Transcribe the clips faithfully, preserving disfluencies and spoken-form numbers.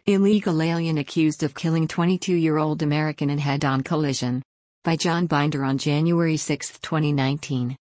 Illegal alien accused of killing twenty-two-year-old American in head-on collision. By John Binder on January sixth, twenty nineteen.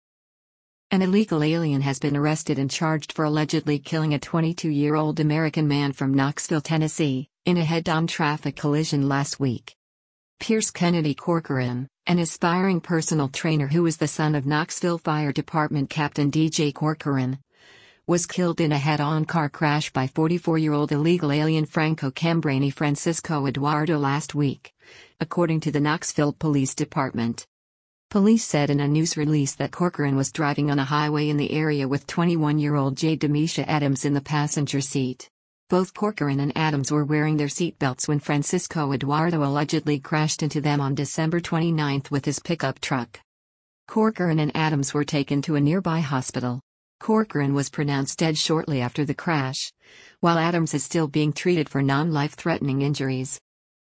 An illegal alien has been arrested and charged for allegedly killing a twenty-two-year-old American man from Knoxville, Tennessee, in a head-on traffic collision last week. Pierce Kennedy Corcoran, an aspiring personal trainer who was the son of Knoxville Fire Department Captain D J Corcoran, was killed in a head-on car crash by forty-four-year-old illegal alien Franco Cambrini Francisco Eduardo last week, according to the Knoxville Police Department. Police said in a news release that Corcoran was driving on a highway in the area with twenty-one-year-old J. Demisha Adams in the passenger seat. Both Corcoran and Adams were wearing their seatbelts when Francisco Eduardo allegedly crashed into them on December twenty-ninth with his pickup truck. Corcoran and Adams were taken to a nearby hospital. Corcoran was pronounced dead shortly after the crash, while Adams is still being treated for non-life-threatening injuries.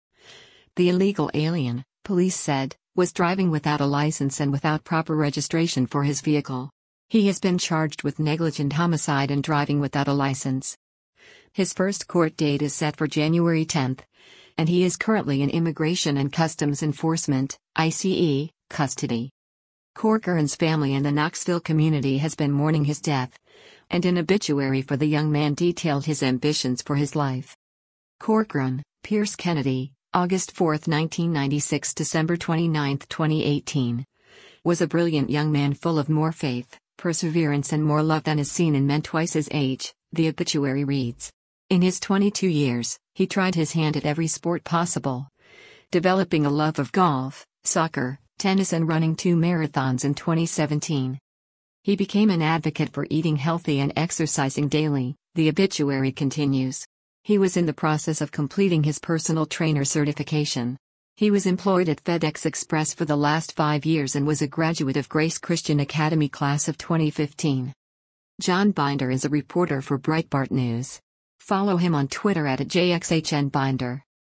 The illegal alien, police said, was driving without a license and without proper registration for his vehicle. He has been charged with negligent homicide and driving without a license. His first court date is set for January tenth, and he is currently in Immigration and Customs Enforcement, I C E, custody. Corcoran's family and the Knoxville community has been mourning his death, and an obituary for the young man detailed his ambitions for his life. Corcoran, Pierce Kennedy, August fourth, nineteen ninety-six – December twenty-ninth, twenty eighteen, was a brilliant young man full of more faith, perseverance and more love than is seen in men twice his age, the obituary reads. In his twenty-two years, he tried his hand at every sport possible, developing a love of golf, soccer, tennis and running two marathons in twenty seventeen. He became an advocate for eating healthy and exercising daily, the obituary continues. He was in the process of completing his personal trainer certification. He was employed at FedEx Express for the last five years and was a graduate of Grace Christian Academy class of twenty fifteen. John Binder is a reporter for Breitbart News. Follow him on Twitter at J X H N Binder.